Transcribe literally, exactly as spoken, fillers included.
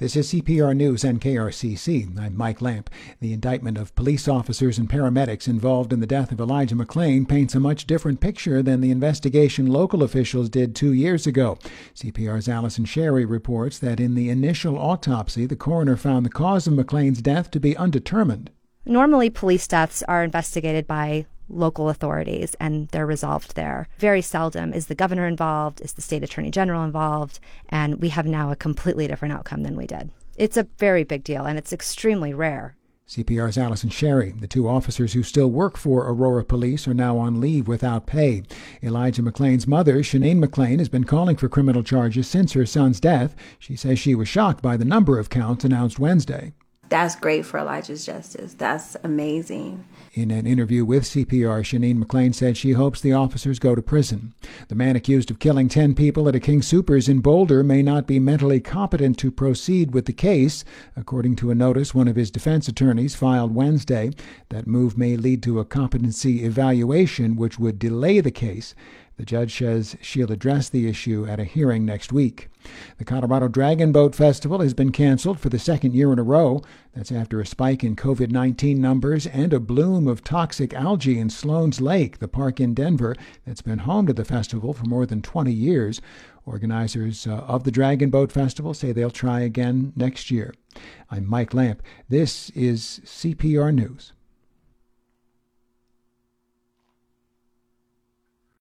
This is C P R News and K R C C. I'm Mike Lamp. The indictment of police officers and paramedics involved in the death of Elijah McClain paints a much different picture than the investigation local officials did two years ago. C P R's Allison Sherry reports that in the initial autopsy, the coroner found the cause of McClain's death to be undetermined. Normally, police deaths are investigated by local authorities, and they're resolved there. Very seldom is the governor involved, is the state attorney general involved, and we have now a completely different outcome than we did. It's a very big deal, and it's extremely rare. C P R's Allison Sherry. The two officers who still work for Aurora Police are now on leave without pay. Elijah McClain's mother, Shanine McClain, has been calling for criminal charges since her son's death. She says she was shocked by the number of counts announced Wednesday. That's great for Elijah's justice. That's amazing. In an interview with C P R, Shanine McClain said she hopes the officers go to prison. The man accused of killing ten people at a King Soopers in Boulder may not be mentally competent to proceed with the case, according to a notice one of his defense attorneys filed Wednesday. That move may lead to a competency evaluation, which would delay the case. The judge says she'll address the issue at a hearing next week. The Colorado Dragon Boat Festival has been canceled for the second year in a row. That's after a spike in covid nineteen numbers and a bloom of toxic algae in Sloan's Lake, the park in Denver that's been home to the festival for more than twenty years. Organizers uh, of the Dragon Boat Festival say they'll try again next year. I'm Mike Lamp. This is C P R News.